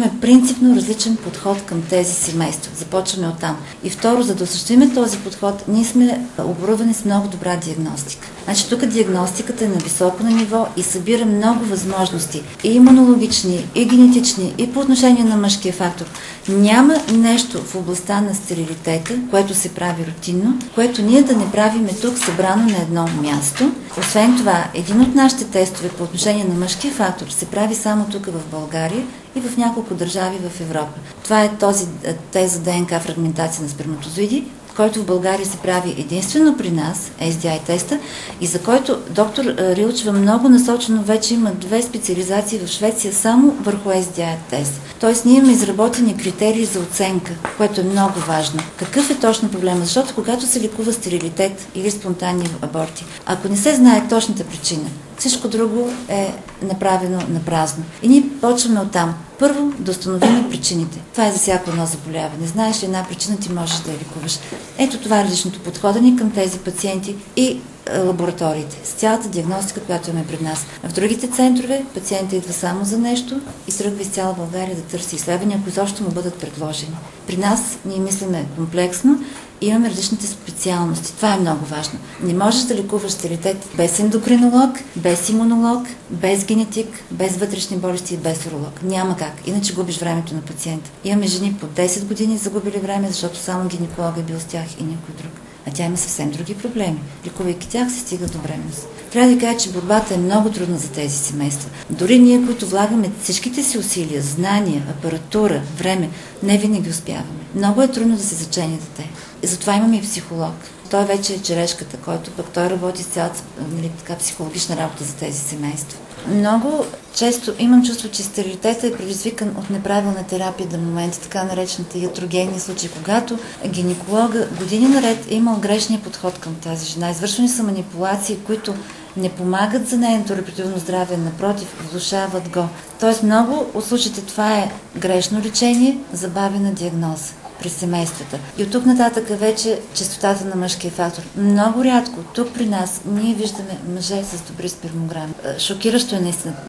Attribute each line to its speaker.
Speaker 1: имаме принципно различен подход към тези семейства. Започваме оттам. И второ, за да осъществим този подход, ние сме оборудвани с много добра диагностика. Значи тук диагностиката е на високо на ниво и събира много възможности. И имунологични, и генетични, и по отношение на мъжкия фактор. Няма нещо в областта на стерилитета, което се прави рутинно, което ние да не правиме тук събрано на едно място. Освен това, един от нашите тестове по отношение на мъжкия фактор се прави само тук в България и в няколко държави в Европа. Това е този тест за ДНК фрагментация на сперматозоиди, който в България се прави единствено при нас, SDI теста, и за който доктор Рилчева много насочено вече има 2 специализации в Швеция само върху SDI тест. Тоест ние имаме изработени критерии за оценка, което е много важно. Какъв е точно проблема? Защото когато се лекува стерилитет или спонтанни аборти, ако не се знае точната причина, всичко друго е направено на празно. И ние почваме оттам. Първо да установим причините. Това е за всяко едно заболяване. Знаеш ли една причина, ти можеш да я лекуваш. Ето това е различното подхода към тези пациенти и лабораториите, с цялата диагностика, която имаме пред нас. В другите центрове пациентът идва само за нещо и тръгва из цяла България да търси изследвания, ако изобщо му бъдат предложени. При нас ние мислиме комплексно и имаме различните специалности. Това е много важно. Не можеш да лекуваш стерилитет без ендокринолог, без имунолог, без генетик, без вътрешни болести и без уролог. Няма как. Иначе губиш времето на пациента. Имаме жени по 10 години загубили време, защото само гинеколог е бил с тях и никой друг. А тя има съвсем други проблеми. Лекувайки тях се стига до бременност. Трябва да кажа, че борбата е много трудна за тези семейства. Дори ние, които влагаме всичките си усилия, знания, апаратура, време, не винаги успяваме. Много е трудно да се зачене дете. И затова имаме и психолог. Той вече е черешката, който пък той работи с цялата психологична работа за тези семейства. Много често имам чувство, че стерилитетът е предизвикан от неправилна терапия до момента, така наречените ятрогенни случаи, когато гинеколога години наред е имал грешния подход към тази жена. Извършвани са манипулации, които не помагат за нейното репродуктивно здраве, напротив, влошават го. Тоест много от случаите това е грешно лечение, забавена диагноза при семействата. И от тук нататък вече честотата на мъжкия фактор. Много рядко тук при нас ние виждаме мъже с добри спермограми. Шокиращо е наистина.